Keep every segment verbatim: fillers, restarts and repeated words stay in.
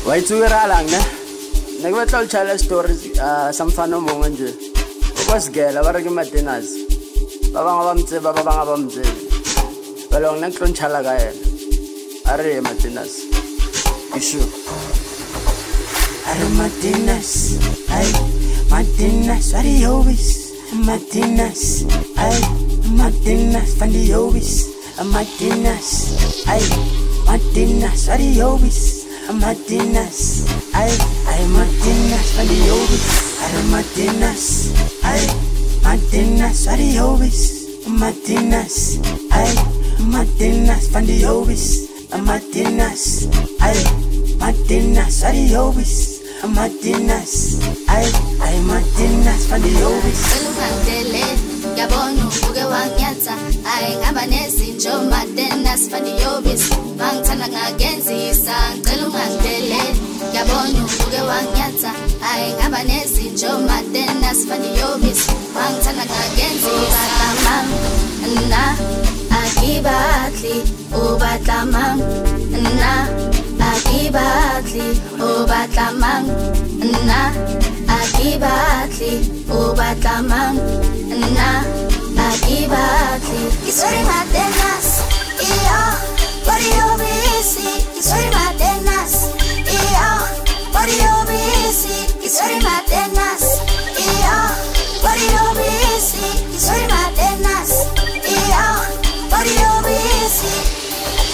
Wayitsukira lang ne. Nekubetla uchala stories uh samfana mbongo nje. Kwasigela ba re ke Martinus. Ba bang ba mtse ba ba bang ba mtse. Ba lo nna tlo nchala ka yena. Are Martinus. Ishu. Are Martinus. Ay Martinus, what you always Martinus. Ay Martinus, find the always Martinus. Ay Martinus, what you always Martinus. Ay ay Martinus, find the always Are Martinus. Ay Martinus, what you always Martinus. Ay Martinus, find the always Martinus. Ay Martinus, what you always Martinus, ay, ay Martinus, find the always. Selungandele, yabonu uke wanyatsa, ay ngaba nezinto Martinus, find the always. Mangithanda ngagenzisa, selungandele, yabonu uke wanyatsa, ay ngaba nezinto Martinus, find the always. Mangithanda ngagenzisa, mama, na, akibatli, ubatla na. Akibatli, ubatlamang na. Akibatli, ubatlamang na. Akibatli. Isuri Martinus, iyo, body obisi. Isuri Martinus, iyo, body obisi. Isuri Martinus, iyo, body obisi. Isuri Martinus, iyo, body obisi.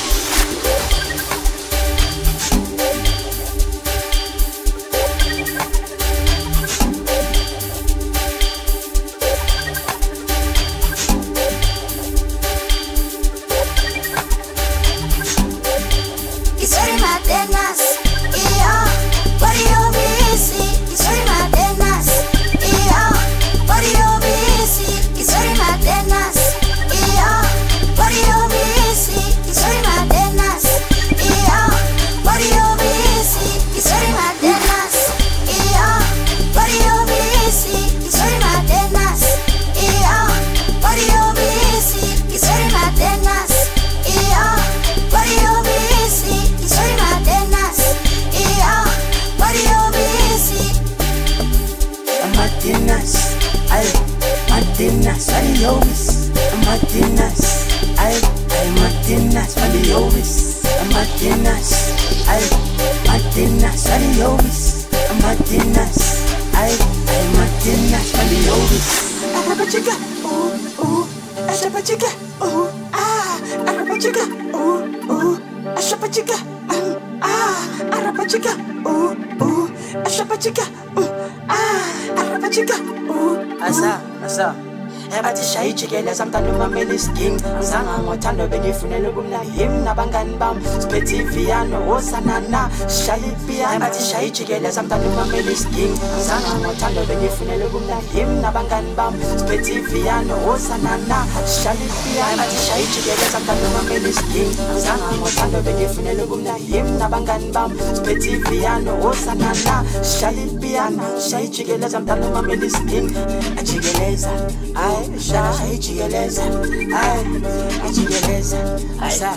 Martinus, what you always Martinus, ay, ay Martinus, what you always Martinus, ay, Martinus, what you always Martinus, ay, ay Martinus, what you always. Araba chica, ooh, ooh, ashapa chica, ooh, ah, araba chica, ooh, ooh, ashapa chica, ah, araba chica, ooh, ooh, ashapa chica, ooh, ah, araba chica, ooh, asa, asa. Ebathi shayi jikele samntana umameli sking Ngizanga ngothando bengifunela ukumnandi Him nabangani bam Siphethe iviyano osanana Shayi piano Ebathi shayi jikele samntana umameli sking Ngizanga ngothando bengifunela ukumnandi Him nabangani bam Siphethe iviyano osanana Shayi piano Ebathi shayi jikele samntana umameli sking Ngizanga ngothando bengifunela ukumnandi Him nabangani bam Siphethe iviyano osanana Shayi piano Shayi jikele samntana umameli sking Ajikeleza ay Shayi jikeleza, ay, ajikeleza, asa,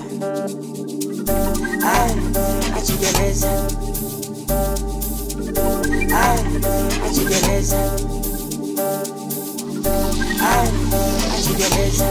ay, ajikeleza, ay, ajikeleza, ay, ajikeleza,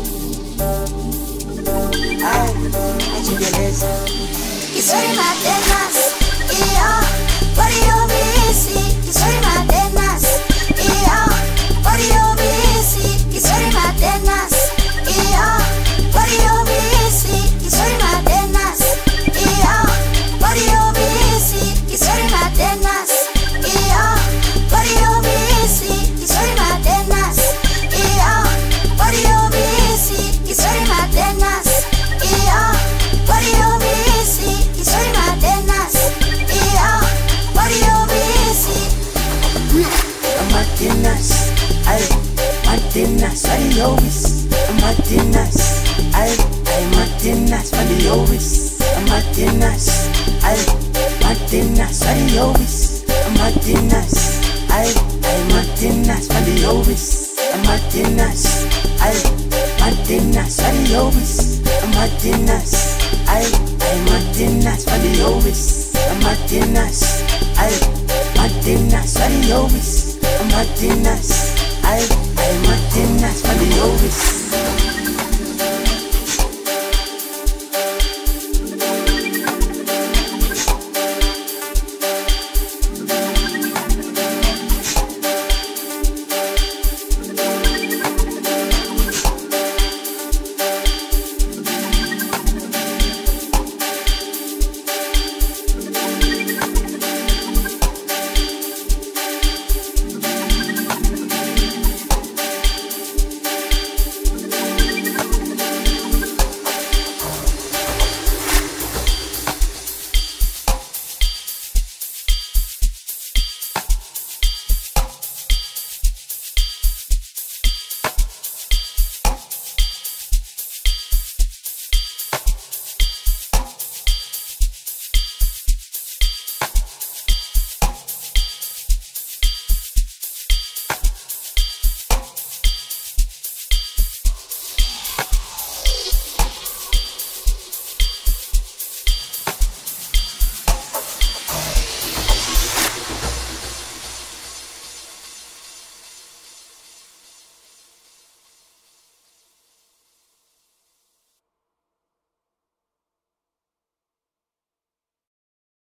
ay, ajikeleza. Isuri Martinus, iyo, body obisi. Isuri Martinus, iyo, body obisi. Isuri Martinus, iyo, body obisi. Isuri Martinus, iyo, body obisi. Isuri Martinus, iyo, body obisi. Isuri Martinus, iyo, body obisi. Isuri Martinus, iyo, body obisi. Isuri Martinus, iyo, body obisi. Martinus, ay. Martinus, what you always Martinus, ay, ay Martinus, what you always Martinus, ay, Martinus, what you always Martinus, ay, ay Martinus, what you always Martinus, ay, Martinus, what you always Martinus, ay, ay Martinus, what you always Matinas, ay, Matinas, Valiovis, Matinas, ay, ay, Matinas, Valiovis.